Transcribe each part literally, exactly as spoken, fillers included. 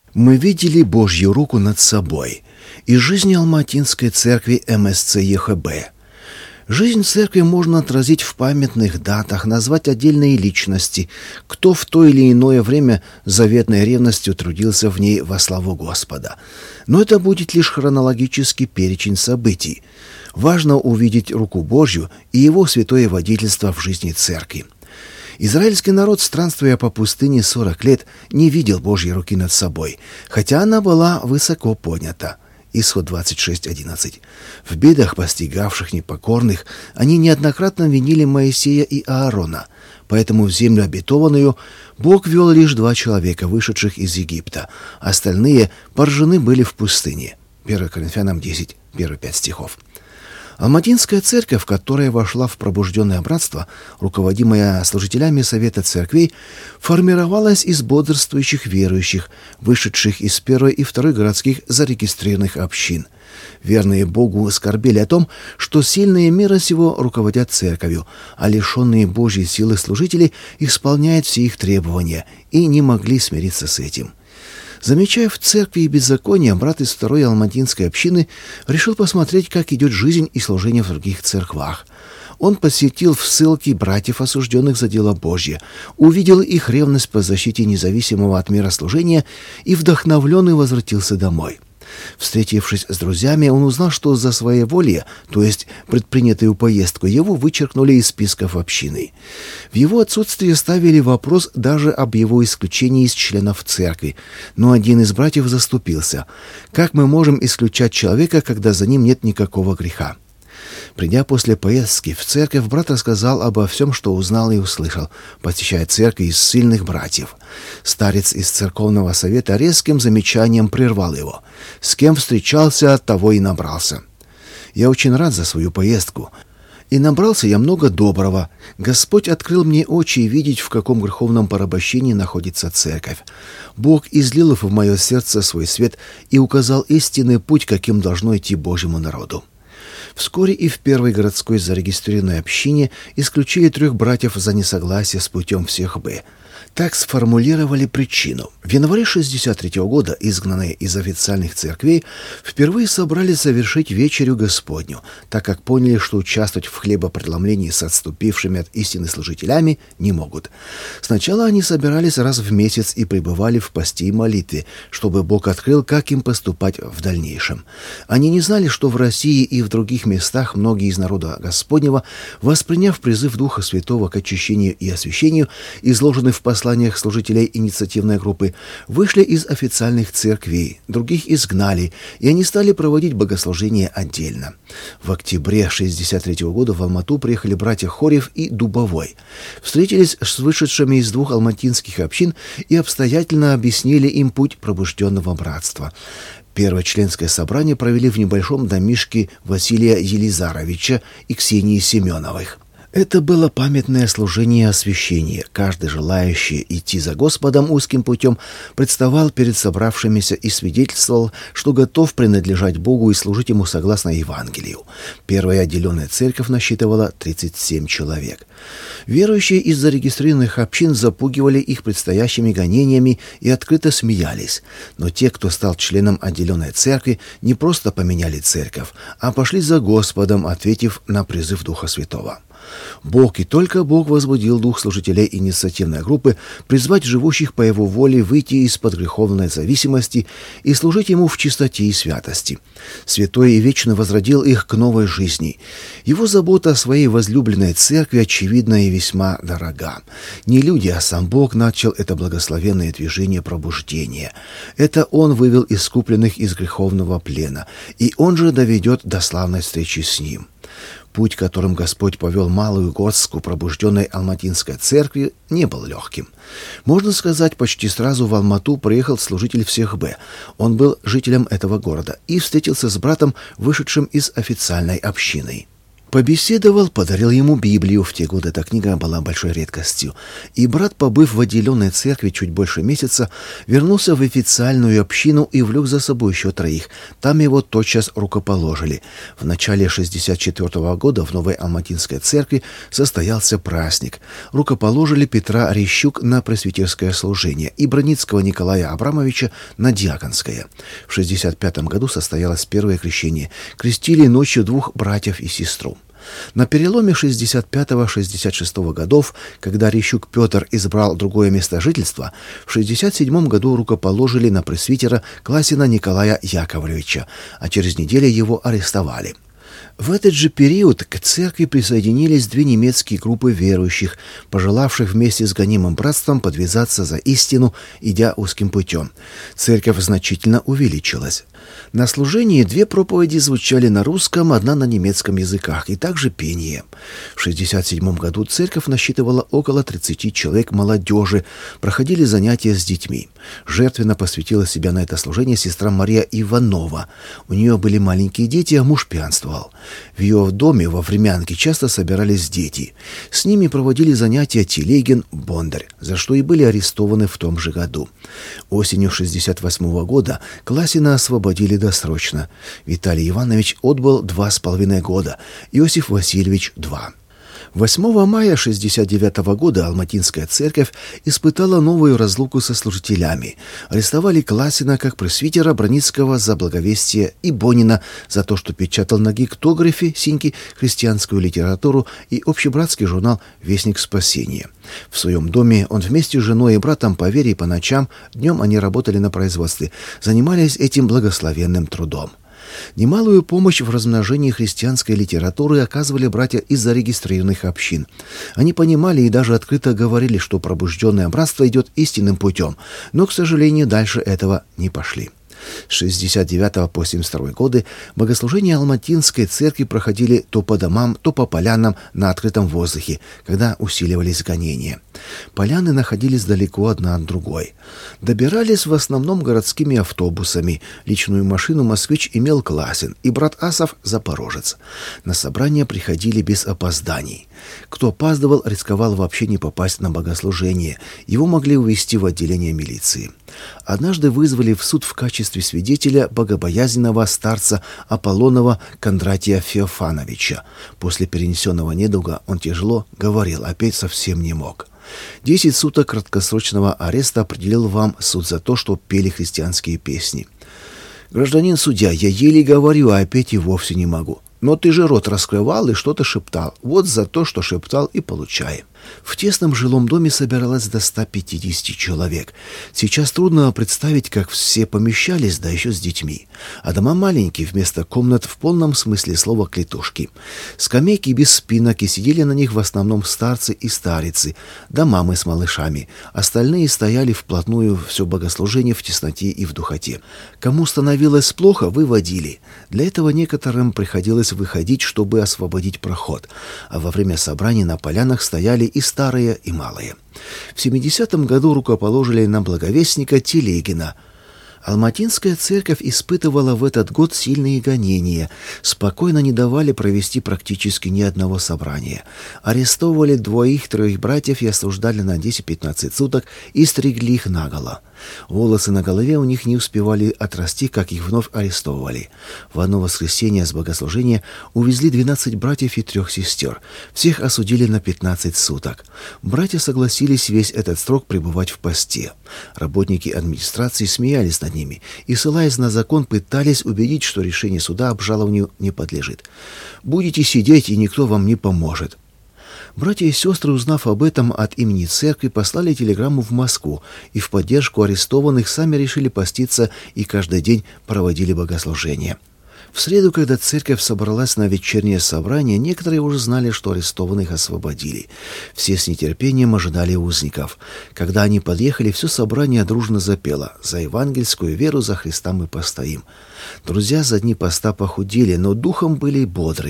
Мы видели Божью руку над собой из жизни Алматинской церкви эм эс цэ е ха бэ. Жизнь церкви можно отразить в памятных датах, назвать отдельные личности, кто в то или иное время заветной ревностью трудился в ней во славу Господа. Но это будет лишь хронологический перечень событий. Важно увидеть руку Божью и Его святое водительство в жизни церкви. Израильский народ, странствуя по пустыне сорок лет, не видел Божьей руки над собой, хотя она была высоко поднята. Исход двадцать шесть одиннадцать. В бедах, постигавших непокорных, они неоднократно винили Моисея и Аарона, поэтому в землю обетованную Бог вел лишь два человека, вышедших из Египта, остальные поражены были в пустыне. первое Коринфянам десять, первые пять стихов. Алматинская церковь, которая вошла в пробужденное братство, руководимая служителями Совета церквей, формировалась из бодрствующих верующих, вышедших из первой и второй городских зарегистрированных общин. Верные Богу скорбели о том, что сильные мира сего руководят церковью, а лишенные Божьей силы служители исполняют все их требования и не могли смириться с этим. Замечая в церкви беззаконие, брат из второй алматинской общины решил посмотреть, как идет жизнь и служение в других церквах. Он посетил в ссылке братьев, осужденных за дело Божье, увидел их ревность по защите независимого от мира служения и вдохновленный возвратился домой. Встретившись с друзьями, он узнал, что за своеволие, то есть предпринятую поездку, его вычеркнули из списков общины. В его отсутствие ставили вопрос даже об его исключении из членов церкви, но один из братьев заступился. Как мы можем исключать человека, когда за ним нет никакого греха? Придя после поездки в церковь, брат рассказал обо всем, что узнал и услышал, посещая церковь из сильных братьев. Старец из церковного совета резким замечанием прервал его. «С кем встречался, того и набрался». «Я очень рад за свою поездку. И набрался я много доброго. Господь открыл мне очи видеть, в каком греховном порабощении находится церковь. Бог излил в мое сердце свой свет и указал истинный путь, каким должно идти Божьему народу». Вскоре и в первой городской зарегистрированной общине исключили трех братьев за несогласие с путем всех Б. Так сформулировали причину. В январе шестьдесят третьего года изгнанные из официальных церквей впервые собрались совершить вечерю Господню, так как поняли, что участвовать в хлебопреломлении с отступившими от истины служителями не могут. Сначала они собирались раз в месяц и пребывали в посте и молитве, чтобы Бог открыл, как им поступать в дальнейшем. Они не знали, что в России и в других местах многие из народа Господнего, восприняв призыв Духа Святого к очищению и освящению, изложенный в посланиях служителей инициативной группы, вышли из официальных церквей, других изгнали, и они стали проводить богослужение отдельно. В октябре шестьдесят третьего года в Алмату приехали братья Хорев и Дубовой. Встретились с вышедшими из двух алматинских общин и обстоятельно объяснили им путь пробужденного братства. Первое членское собрание провели в небольшом домишке Василия Елизаровича и Ксении Семеновых. Это было памятное служение освящения. Каждый желающий идти за Господом узким путем представал перед собравшимися и свидетельствовал, что готов принадлежать Богу и служить Ему согласно Евангелию. Первая отделенная церковь насчитывала тридцать семь человек. Верующие из зарегистрированных общин запугивали их предстоящими гонениями и открыто смеялись. Но те, кто стал членом отделенной церкви, не просто поменяли церковь, а пошли за Господом, ответив на призыв Духа Святого. Бог и только Бог возбудил дух служителей инициативной группы призвать живущих по Его воле выйти из-под греховной зависимости и служить Ему в чистоте и святости. Святой и Вечный возродил их к новой жизни. Его забота о своей возлюбленной церкви очевидна и весьма дорога. Не люди, а сам Бог начал это благословенное движение пробуждения. Это Он вывел искупленных из греховного плена, и Он же доведет до славной встречи с Ним. Путь, которым Господь повел малую горстку пробужденной Алматинской церкви, не был легким. Можно сказать, почти сразу в Алмату приехал служитель всех Б. Он был жителем этого города и встретился с братом, вышедшим из официальной общины. Побеседовал, подарил ему Библию. В те годы эта книга была большой редкостью. И брат, побыв в отделенной церкви чуть больше месяца, вернулся в официальную общину и влек за собой еще троих. Там его тотчас рукоположили. В начале шестьдесят четвёртого года в Новой Алматинской церкви состоялся праздник. Рукоположили Петра Рещук на пресвитерское служение и Броницкого Николая Абрамовича на диаконское. В шестьдесят пятом году состоялось первое крещение. Крестили ночью двух братьев и сестру. На переломе шестьдесят пятого — шестьдесят шестого годов, когда Рещук Петр избрал другое место жительства, в шестьдесят седьмом году рукоположили на пресвитера Класина Николая Яковлевича, а через неделю его арестовали. В этот же период к церкви присоединились две немецкие группы верующих, пожелавших вместе с гонимым братством подвязаться за истину, идя узким путем. Церковь значительно увеличилась. На служении две проповеди звучали на русском, одна на немецком языках, и также пение. В шестьдесят седьмом году церковь насчитывала около тридцати человек молодежи, проходили занятия с детьми. Жертвенно посвятила себя на это служение сестра Мария Иванова. У нее были маленькие дети, а муж пьянствовал. В ее доме во Времянке часто собирались дети. С ними проводили занятия Телегин, Бондарь, за что и были арестованы в том же году. Осенью шестьдесят восьмого года Класина освободили досрочно. Виталий Иванович отбыл два с половиной года, Иосиф Васильевич — два. восьмого мая шестьдесят девятого года Алматинская церковь испытала новую разлуку со служителями. Арестовали Класина как пресвитера, Броницкого за благовестие и Бонина за то, что печатал на гектографе Синьки христианскую литературу и общебратский журнал «Вестник спасения». В своем доме он вместе с женой и братом по вере и по ночам, днем они работали на производстве, занимались этим благословенным трудом. Немалую помощь в размножении христианской литературы оказывали братья из зарегистрированных общин. Они понимали и даже открыто говорили, что пробужденное братство идет истинным путем, но, к сожалению, дальше этого не пошли. С шестьдесят девятого по семьдесят второй годы богослужения Алматинской церкви проходили то по домам, то по полянам на открытом воздухе, когда усиливались гонения. Поляны находились далеко одна от другой. Добирались в основном городскими автобусами. Личную машину москвич имел Класин и брат Асов — запорожец. На собрания приходили без опозданий. Кто опаздывал, рисковал вообще не попасть на богослужение. Его могли увезти в отделение милиции. Однажды вызвали в суд в качестве свидетеля богобоязненного старца Аполлонова Кондратия Феофановича. После перенесенного недуга он тяжело говорил, а петь совсем не мог. Десять суток краткосрочного ареста определил вам суд за то, что пели христианские песни. Гражданин судья, я еле говорю, а петь и вовсе не могу. Но ты же рот раскрывал и что-то шептал. Вот за то, что шептал, и получай. В тесном жилом доме собиралось до ста пятидесяти человек. Сейчас трудно представить, как все помещались, да еще с детьми. А дома маленькие, вместо комнат в полном смысле слова клетушки. Скамейки без спинок, и сидели на них в основном старцы и старицы, да мамы с малышами. Остальные стояли вплотную все богослужение в тесноте и в духоте. Кому становилось плохо, выводили. Для этого некоторым приходилось выходить, чтобы освободить проход. А во время собраний на полянах стояли и старые, и малые. В семидесятом году рукоположили на благовестника Телегина. Алматинская церковь испытывала в этот год сильные гонения. Спокойно не давали провести практически ни одного собрания. Арестовывали двоих-троих братьев и осуждали на десять-пятнадцать суток и стригли их наголо. Волосы на голове у них не успевали отрасти, как их вновь арестовывали. В одно воскресенье с богослужения увезли двенадцать братьев и трех сестер. Всех осудили на пятнадцать суток. Братья согласились весь этот срок пребывать в посте. Работники администрации смеялись над ними и, ссылаясь на закон, пытались убедить, что решение суда обжалованию не подлежит. «Будете сидеть, и никто вам не поможет». Братья и сестры, узнав об этом от имени церкви, послали телеграмму в Москву и в поддержку арестованных сами решили поститься и каждый день проводили богослужение. В среду, когда церковь собралась на вечернее собрание, некоторые уже знали, что арестованных освободили. Все с нетерпением ожидали узников. Когда они подъехали, все собрание дружно запело: «За евангельскую веру, за Христа мы постоим». Друзья за дни поста похудели, но духом были бодрые.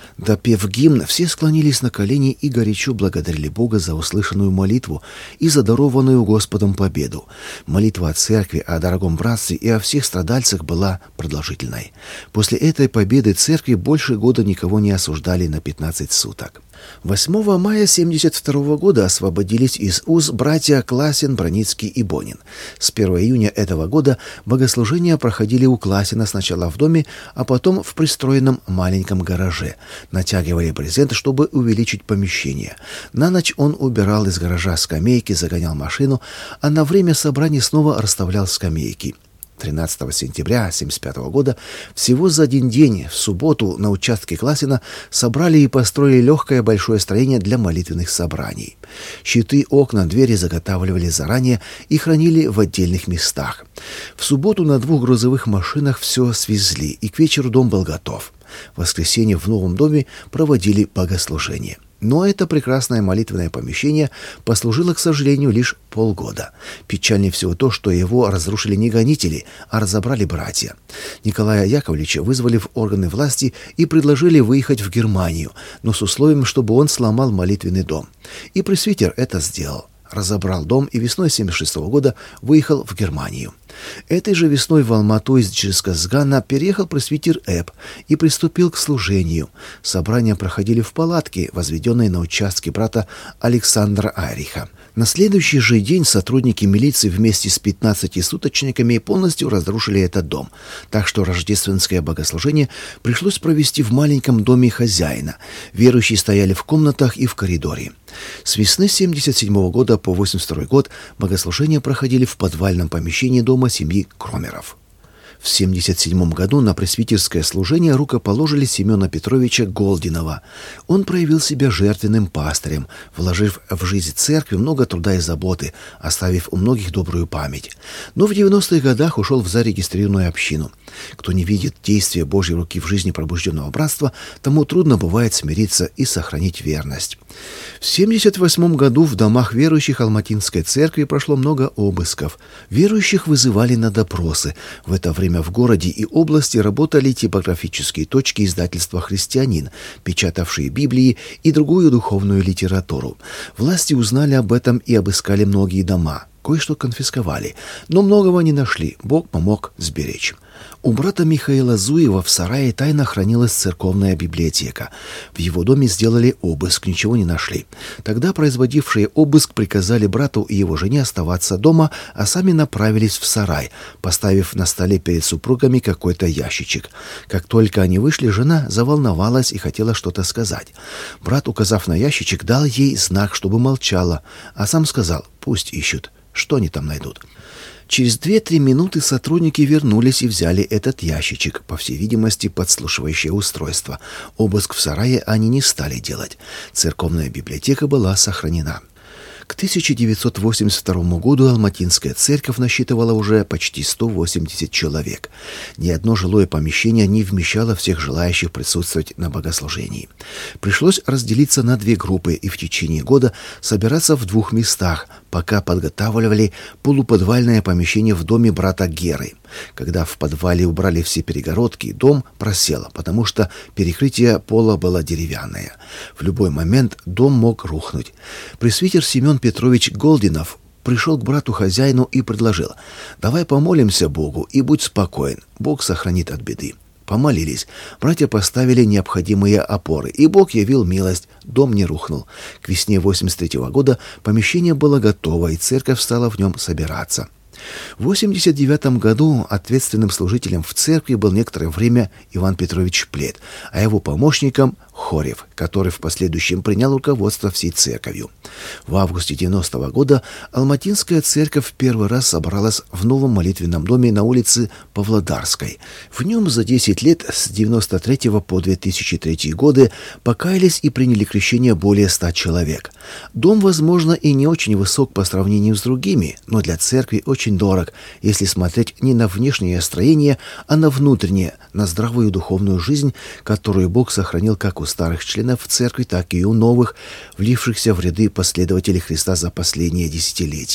Допев гимн, все склонились на колени и горячо благодарили Бога за услышанную молитву и за дарованную Господом победу. Молитва о церкви, о дорогом братстве и о всех страдальцах была продолжительной. После этой победы церкви больше года никого не осуждали на пятнадцать суток. восьмого мая семьдесят второго года освободились из уз братья Класин, Броницкий и Бонин. С первого июня этого года богослужения проходили у Класина сначала в доме, а потом в пристроенном маленьком гараже. Натягивали брезент, чтобы увеличить помещение. На ночь он убирал из гаража скамейки, загонял машину, а на время собраний снова расставлял скамейки. тринадцатого сентября семьдесят пятого года, всего за один день, в субботу, на участке Класина собрали и построили легкое большое строение для молитвенных собраний. Щиты, окна, двери заготавливали заранее и хранили в отдельных местах. В субботу на двух грузовых машинах все свезли, и к вечеру дом был готов. В воскресенье в новом доме проводили богослужение. Но это прекрасное молитвенное помещение послужило, к сожалению, лишь полгода. Печальнее всего то, что его разрушили не гонители, а разобрали братья. Николая Яковлевича вызвали в органы власти и предложили выехать в Германию, но с условием, чтобы он сломал молитвенный дом. И пресвитер это сделал. Разобрал дом и весной семьдесят шестого года выехал в Германию. Этой же весной в Алмату из Джисказгана переехал пресвитер Эб и приступил к служению. Собрания проходили в палатке, возведенной на участке брата Александра Айриха. На следующий же день сотрудники милиции вместе с пятнадцатисуточниками полностью разрушили этот дом, так что рождественское богослужение пришлось провести в маленьком доме хозяина. Верующие стояли в комнатах и в коридоре. С весны семьдесят седьмого года по восемьдесят второй год богослужения проходили в подвальном помещении дома семьи Кромеров. В семьдесят седьмом году на пресвитерское служение рукоположили Семена Петровича Голдинова. Он проявил себя жертвенным пастырем, вложив в жизнь церкви много труда и заботы, оставив у многих добрую память. Но в девяностых годах ушел в зарегистрированную общину. Кто не видит действия Божьей руки в жизни пробужденного братства, тому трудно бывает смириться и сохранить верность. В семьдесят восьмом году в домах верующих Алматинской церкви прошло много обысков. Верующих вызывали на допросы. В это время в городе и области работали типографические точки издательства «Христианин», печатавшие Библии и другую духовную литературу. Власти узнали об этом и обыскали многие дома. Кое-что конфисковали, но многого не нашли. Бог помог сберечь. У брата Михаила Зуева в сарае тайно хранилась церковная библиотека. В его доме сделали обыск, ничего не нашли. Тогда производившие обыск приказали брату и его жене оставаться дома, а сами направились в сарай, поставив на столе перед супругами какой-то ящичек. Как только они вышли, жена заволновалась и хотела что-то сказать. Брат, указав на ящичек, дал ей знак, чтобы молчала, а сам сказал: «Пусть ищут. Что они там найдут?» Через две-три минуты сотрудники вернулись и взяли этот ящичек, по всей видимости, подслушивающее устройство. Обыск в сарае они не стали делать. Церковная библиотека была сохранена. К тысяча девятьсот восемьдесят второму году Алматинская церковь насчитывала уже почти сто восемьдесят человек. Ни одно жилое помещение не вмещало всех желающих присутствовать на богослужении. Пришлось разделиться на две группы и в течение года собираться в двух местах, пока подготавливали полуподвальное помещение в доме брата Геры. Когда в подвале убрали все перегородки, дом просел, потому что перекрытие пола было деревянное. В любой момент дом мог рухнуть. Пресвитер Семен Петрович Голдинов пришел к брату-хозяину и предложил: «Давай помолимся Богу и будь спокоен, Бог сохранит от беды». Помолились. Братья поставили необходимые опоры, и Бог явил милость, дом не рухнул. К весне восемьдесят третьего года помещение было готово, и церковь стала в нем собираться. В восемьдесят девятом году ответственным служителем в церкви был некоторое время Иван Петрович Плет, а его помощником Хорев, который в последующем принял руководство всей церковью. В августе девяностого года Алматинская церковь в первый раз собралась в новом молитвенном доме на улице Павлодарской. В нем за десять лет с девяносто третьего по две тысячи третий годы покаялись и приняли крещение более ста человек. Дом, возможно, и не очень высок по сравнению с другими, но для церкви очень дорог, если смотреть не на внешнее строение, а на внутреннее, на здравую духовную жизнь, которую Бог сохранил как у старых членов церкви, так и у новых, влившихся в ряды последователей Христа за последние десятилетия.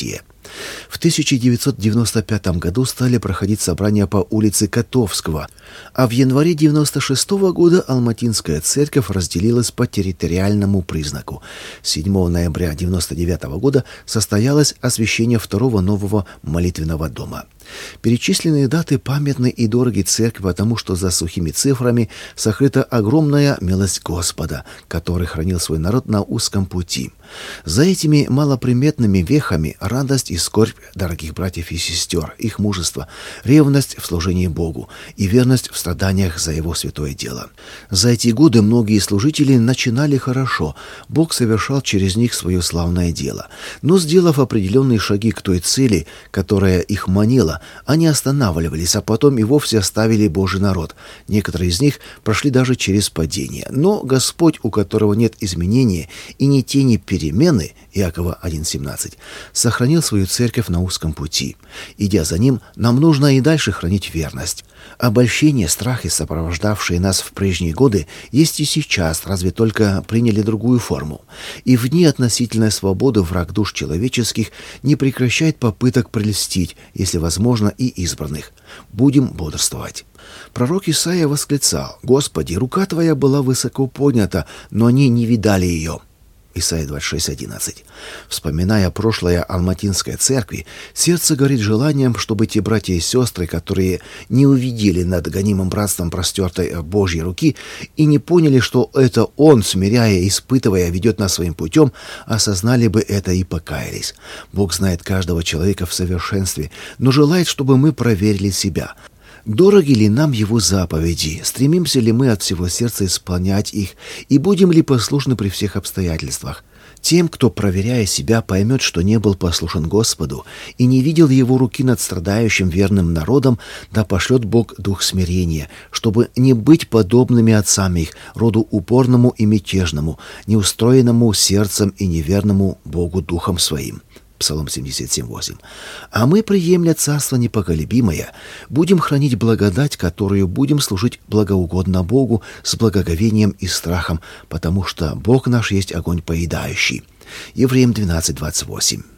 В тысяча девятьсот девяносто пятом году стали проходить собрания по улице Котовского, а в январе девяносто шестого года Алматинская церковь разделилась по территориальному признаку. седьмого ноября девяносто девятого года состоялось освящение второго нового молитвенного дома. Перечисленные даты памятны и дороги церкви, потому что за сухими цифрами сокрыта огромная милость Господа, который хранил свой народ на узком пути. За этими малоприметными вехами радость и скорбь дорогих братьев и сестер, их мужество, ревность в служении Богу и верность в страданиях за Его святое дело. За эти годы многие служители начинали хорошо, Бог совершал через них свое славное дело. Но, сделав определенные шаги к той цели, которая их манила, они останавливались, а потом и вовсе оставили Божий народ. Некоторые из них прошли даже через падение. Но Господь, у которого нет изменения и ни тени перемены, Иакова один семнадцать, сохранил свою церковь на узком пути. Идя за ним, нам нужно и дальше хранить верность. Обольщение, страхи, сопровождавшие нас в прежние годы, есть и сейчас, разве только приняли другую форму. И в дни относительной свободы враг душ человеческих не прекращает попыток прельстить, если возможно, и избранных. Будем бодрствовать. Пророк Исаия восклицал: «Господи, рука Твоя была высоко поднята, но они не видали ее». Исайя двадцать шесть одиннадцать. Вспоминая прошлое Алматинской церкви, сердце горит желанием, чтобы те братья и сестры, которые не увидели над гонимым братством простертой Божьей руки и не поняли, что это Он, смиряя, испытывая, ведет нас своим путем, осознали бы это и покаялись. Бог знает каждого человека в совершенстве, но желает, чтобы мы проверили себя. Дороги ли нам Его заповеди? Стремимся ли мы от всего сердца исполнять их? И будем ли послушны при всех обстоятельствах? Тем, кто, проверяя себя, поймет, что не был послушен Господу и не видел Его руки над страдающим верным народом, да пошлет Бог дух смирения, чтобы не быть подобными отцам их, роду упорному и мятежному, неустроенному сердцем и неверному Богу духом своим. Псалом семьдесят семь восемь. А мы, приемля царство непоколебимое, будем хранить благодать, которую будем служить благоугодно Богу с благоговением и страхом, потому что Бог наш есть огонь поедающий. Евреям двенадцать двадцать восемь.